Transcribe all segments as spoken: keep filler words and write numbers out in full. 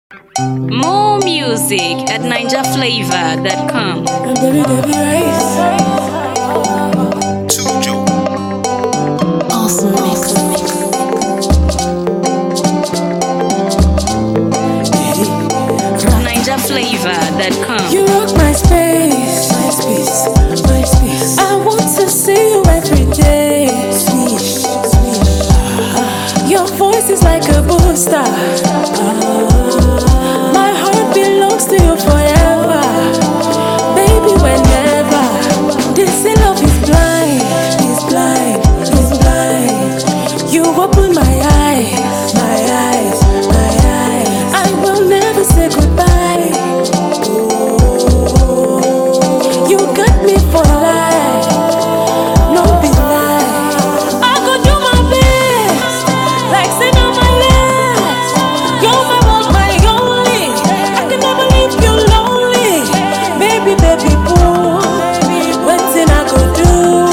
More music at ninja flavor dot com. Awesome mix. ninja flavor dot com. You rock my space, my space, my space. I want to see you every day. Sweet, sweet. Your voice is like a booster. My heart belongs to you forever, baby. Whenever this love is blind, is blind, is blind. You open my eyes, my eyes, my eyes. I will never say goodbye. You got me for life, no be lie. I go do my best, like say on my last. You're my one, my only. I can never leave you lonely, baby, baby boo. What thing I go do?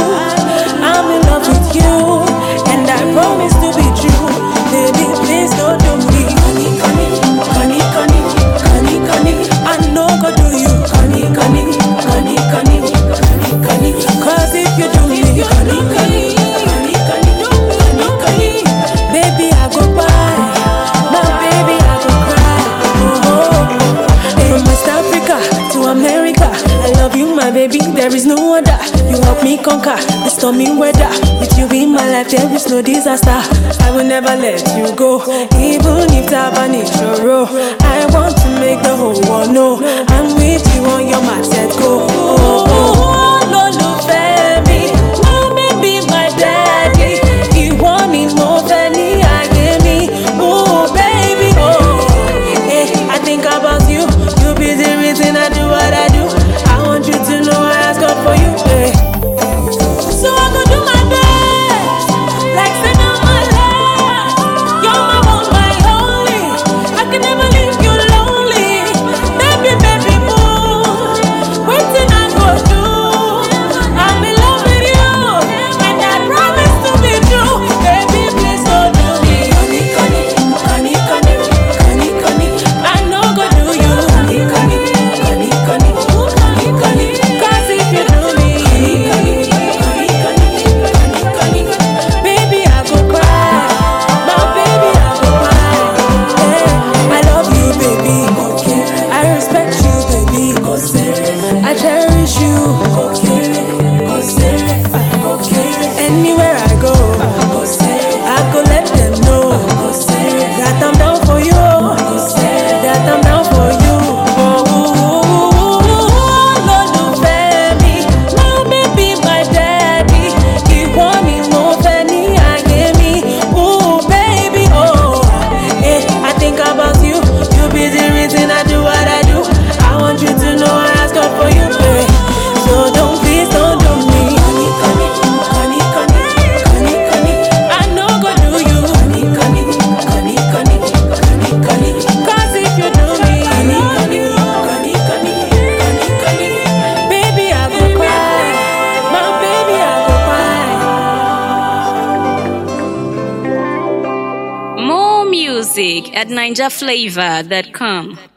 I'm in love with you, and I promise to be true, baby. Please don't do me, honey, honey, honey, honey, honey, honey. I know go do you, honey, honey, honey, honey, honey, honey. Cause if you do me, honey, honey, honey, honey, honey, honey, baby I go cry, my baby I go cry. Oh, oh. From West Africa to America, I love you, my baby. There is no other. You help me conquer the stormy weather. With you in my life, there is no disaster. I will never let you go, even if Tabani Shoro. I want to make the whole world know I'm with you on your mat, set go. Oh, oh, no, no, baby, no, baby, my daddy. You want me more than I give me. Oh, baby, oh, hey, I think about you. You be the reason I do what I do. I want you to know I ask God for you, hey. So I go do my best, like say no my last. You're my one, my only. I can never leave you lonely, baby, baby boo. What did I go do? I'm in love with you, and I promise to be true, baby. Please don't do me, honey, honey, honey, honey, honey, honey. I know go do you, honey, honey, honey, honey, honey, honey. Cause if you do me, honey, honey, honey, honey, honey, baby I go cry, my baby I go cry. Hey, I love you, baby. I respect you, baby. I cherish you. Anywhere I go, I go let them know that I'm down for you, that I'm down for you. Oh, Lord, no, baby, no, baby, my daddy. He want me more than I gave me. Oh, baby, oh, hey, I think about you. You be the reason I do what I do. I want you to know I ask God for you, baby. So don't, please don't do me, honey, honey, honey, honey, honey, honey. I know go do you, honey, honey, honey, honey, honey, honey. Cause if you do me, honey, honey, honey, honey, honey, honey, baby I go cry, my baby I go cry. More music at ninja flavor dot com.